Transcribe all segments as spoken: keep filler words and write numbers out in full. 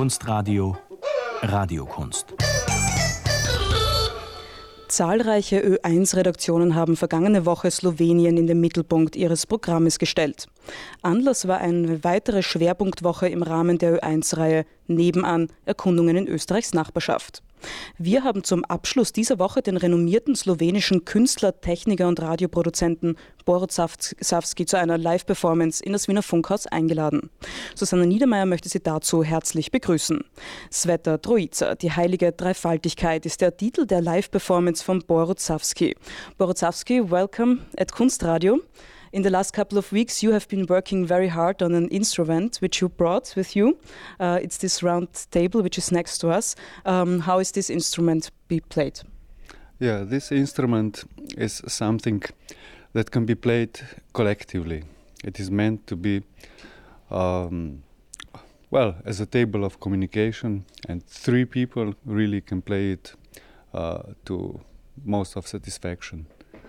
Kunstradio Radiokunst. Zahlreiche Ö eins Redaktionen haben vergangene Woche Slowenien in den Mittelpunkt ihres Programmes gestellt. Anlass war eine weitere Schwerpunktwoche im Rahmen der Ö eins Reihe Nebenan – Erkundungen in Österreichs Nachbarschaft. Wir haben zum Abschluss dieser Woche den renommierten slowenischen Künstler, Techniker und Radioproduzenten Borut Savski zu einer Live-Performance in das Wiener Funkhaus eingeladen. Susanna Niedermeyer möchte Sie dazu herzlich begrüßen. Sveta Trojica, die heilige Dreifaltigkeit, ist der Titel der Live-Performance von Borut Savski. Borut Savski, welcome at Kunstradio. In the last couple of weeks, you have been working very hard on an instrument which you brought with you. Uh, it's this round table which is next to us. Um, how is this instrument be played? Yeah, this instrument is something that can be played collectively. It is meant to be, um, well, as a table of communication, and three people really can play it uh, to most of satisfaction.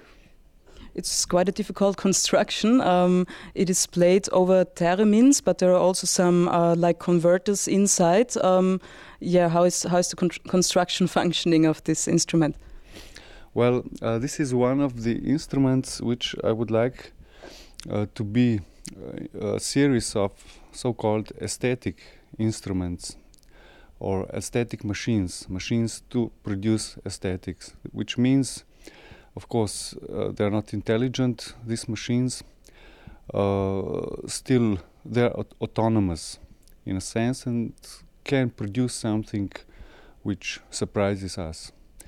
It's quite a difficult construction. Um, it is played over theremins, but there are also some uh, like converters inside. Um, yeah, how is how is the con- construction functioning of this instrument? Well, uh, this is one of the instruments which I would like uh, to be uh, a series of so-called aesthetic instruments or aesthetic machines, machines to produce aesthetics, which means, of course, uh, they're not intelligent, these machines. Uh, still, they're aut- autonomous in a sense and can produce something which surprises us.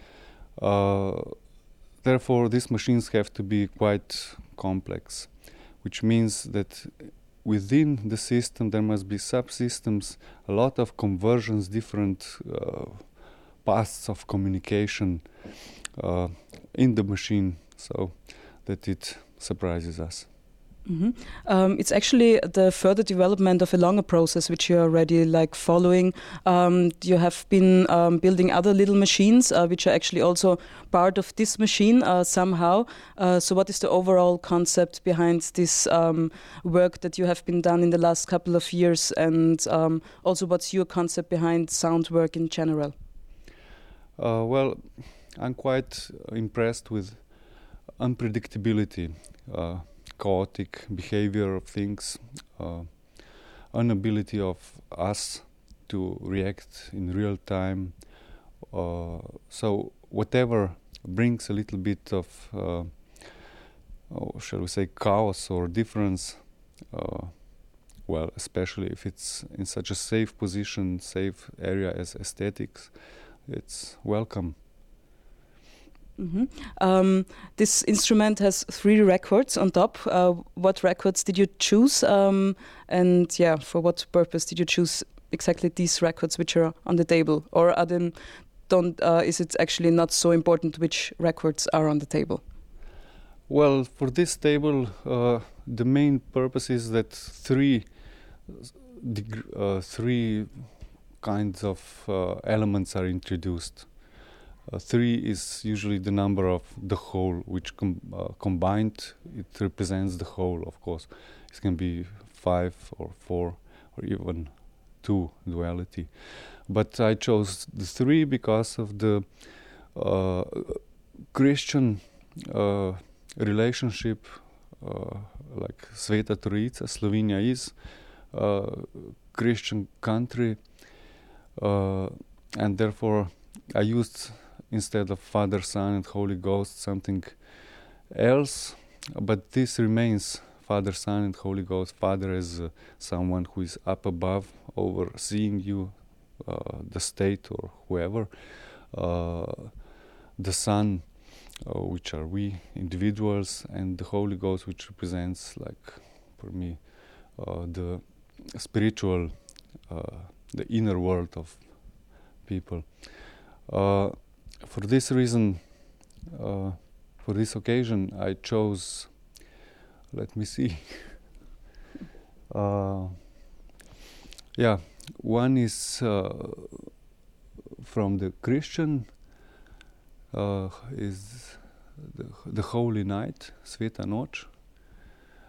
Uh, therefore, these machines have to be quite complex, which means that within the system there must be subsystems, a lot of conversions, different uh, paths of communication Uh, in the machine, so that it surprises us. Mm-hmm. Um, it's actually the further development of a longer process which you're already like following. Um, you have been um, building other little machines uh, which are actually also part of this machine uh, somehow. Uh, so what is the overall concept behind this um, work that you have been done in the last couple of years, and um, also what's your concept behind sound work in general? Uh, well, I'm quite impressed with unpredictability, uh, chaotic behavior of things, uh, inability of us to react in real time. Uh, so whatever brings a little bit of, uh, oh, shall we say, chaos or difference, uh, well, especially if it's in such a safe position, safe area as aesthetics, it's welcome. Mm-hmm. Um, this instrument has three records on top. Uh, what records did you choose? Um, and yeah, for what purpose did you choose exactly these records which are on the table? Or are they, don't, uh, is it actually not so important which records are on the table? Well, for this table, uh, the main purpose is that three, deg- uh, three kinds of uh, elements are introduced. Uh, three is usually the number of the whole, which com- uh, combined, it represents the whole, of course. It can be five or four or even two duality. But I chose the three because of the uh, Christian uh, relationship, uh, like Sveta Trojica. Slovenia is a Christian country, uh, and therefore I used, instead of Father, Son and Holy Ghost, something else, but this remains Father, Son and Holy Ghost. Father as uh, someone who is up above, overseeing you, uh, the state or whoever. Uh, the Son, uh, which are we, individuals, and the Holy Ghost, which represents, like, for me, uh, the spiritual, uh, the inner world of people. Uh, For this reason, uh, for this occasion, I chose, let me see, uh, yeah, one is uh, from the Christian, uh, is the, the Holy Night, Sveta Noč.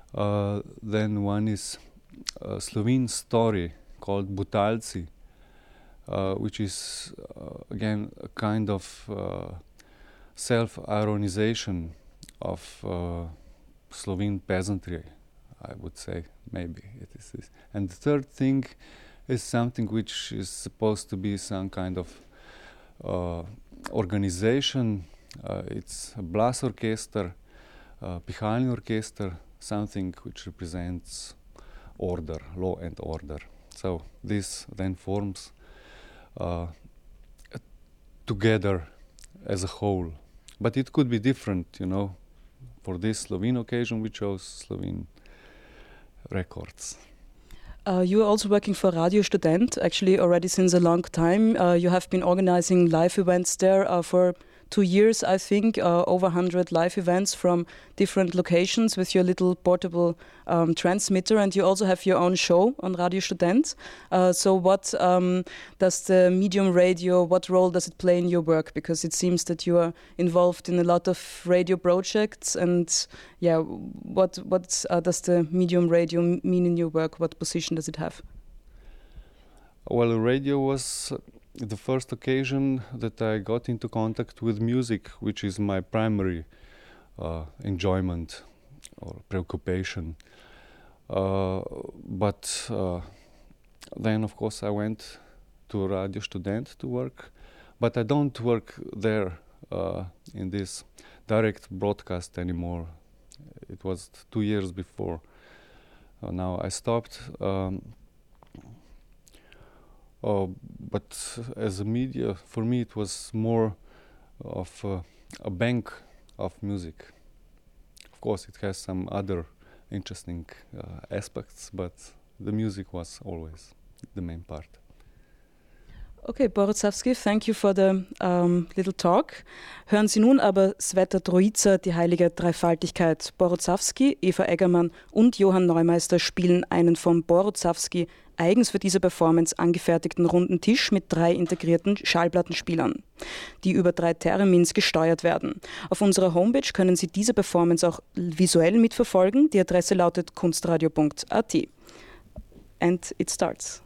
Uh, then one is a Slovene story called Butalci, uh, which is uh, again a kind of uh, self-ironization of uh, Slovene peasantry, I would say, maybe it is this. And the third thing is something which is supposed to be some kind of uh, organization. Uh, it's a blast orchestra, uh, pihalni orchestra, something which represents order, law and order. So this then forms uh, together as a whole. But it could be different, you know. For this Slovene occasion, we chose Slovene records. Uh, you are also working for Radio Student, actually already since a long time. Uh, you have been organizing live events there uh, for two years, I think, uh, over one hundred live events from different locations with your little portable um, transmitter, and you also have your own show on Radio Student. Uh, so what um, does the medium radio, what role does it play in your work? Because it seems that you are involved in a lot of radio projects, and yeah, what, what uh, does the medium radio mean in your work? What position does it have? Well, radio was the first occasion that I got into contact with music, which is my primary uh, enjoyment or preoccupation. Uh, but uh, then, of course, I went to Radio Student to work. But I don't work there uh, in this direct broadcast anymore. It was two years before. Uh, now I stopped. Um, Uh, but as a media, for me, it was more of uh, a bank of music. Of course, it has some other interesting uh, aspects, but the music was always the main part. Okay, Borussavsky, thank you for the um, little talk. Hören Sie nun aber Sveta Trojica, die heilige Dreifaltigkeit. Borussavsky, Eva Eggermann und Johann Neumeister spielen einen von Borussavsky eigens für diese Performance angefertigten runden Tisch mit drei integrierten Schallplattenspielern, die über drei Theremins gesteuert werden. Auf unserer Homepage können Sie diese Performance auch visuell mitverfolgen. Die Adresse lautet kunstradio punkt a t. And it starts.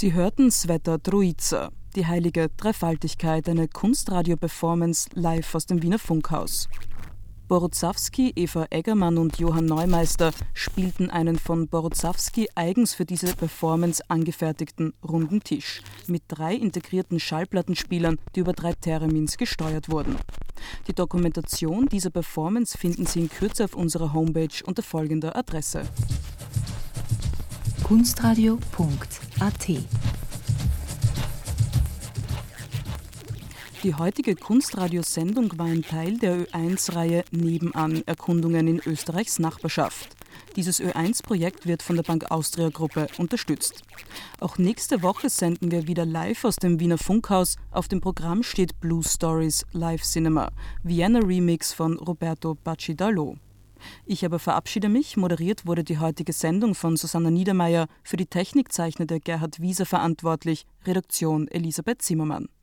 Sie hörten Sveta Trojica, die heilige Dreifaltigkeit, eine Kunstradio-Performance live aus dem Wiener Funkhaus. Borutzawski, Eva Eggermann und Johann Neumeister spielten einen von Borutzawski eigens für diese Performance angefertigten runden Tisch mit drei integrierten Schallplattenspielern, die über drei Theremins gesteuert wurden. Die Dokumentation dieser Performance finden Sie in Kürze auf unserer Homepage unter folgender Adresse: kunstradio punkt a t. Die heutige Kunstradiosendung war ein Teil der Ö eins Reihe Nebenan – Erkundungen in Österreichs Nachbarschaft. Dieses Ö eins Projekt wird von der Bank Austria Gruppe unterstützt. Auch nächste Woche senden wir wieder live aus dem Wiener Funkhaus. Auf dem Programm steht Blue Stories Live Cinema, Vienna Remix von Roberto Bacci-Dallò. Ich aber verabschiede mich. Moderiert wurde die heutige Sendung von Susanna Niedermeyer. Für die Technik zeichnete Gerhard Wieser verantwortlich. Redaktion Elisabeth Zimmermann.